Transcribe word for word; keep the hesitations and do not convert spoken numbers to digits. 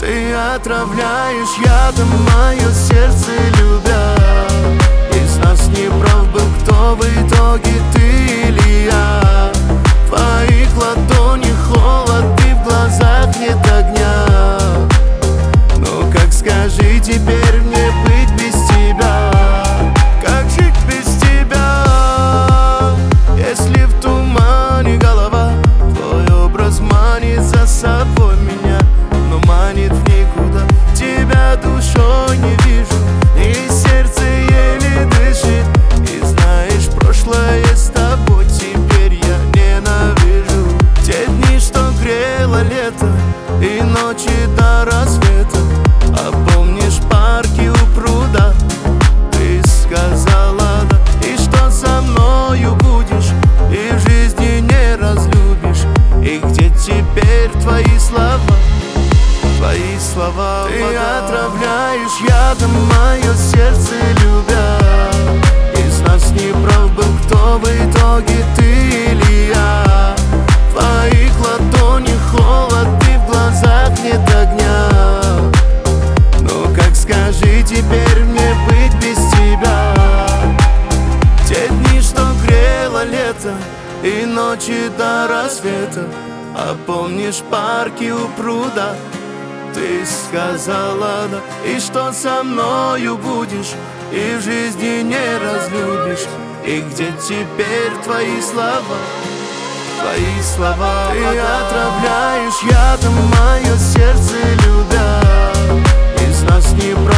Ты отравляешь ядом мое сердце, любя. Из нас не прав был кто в итоге, ты или я. В твоих ладонях холод и в глазах нет огня. Ну как, скажи теперь мне быть без тебя? Как жить без тебя? Если в тумане голова, твой образ манит за собой меня, но манит в никуда. Тебя душой не вижу, и сердце еле дышит. И знаешь, прошлое с тобой теперь я ненавижу. Те дни, что грело лето, и ночи до рассвета. А помнишь парки у пруда? Ты сказала да, и что со мною будешь, и в жизни не разлюбишь. И где теперь твои слова? Твои слова. Ты отравляешь ядом мое сердце, любя. Из нас не прав был кто в итоге, ты или я. В твоих ладонях холод и в глазах нет огня. Ну как, скажи теперь мне быть без тебя? Те дни, что грело лето, и ночи до рассвета. А помнишь парки у пруда? Ты сказала да, и что со мною будешь, и в жизни не разлюбишь. И где теперь твои слова? Твои слова. Ты отравляешь ядом мое сердце, любя. Из нас не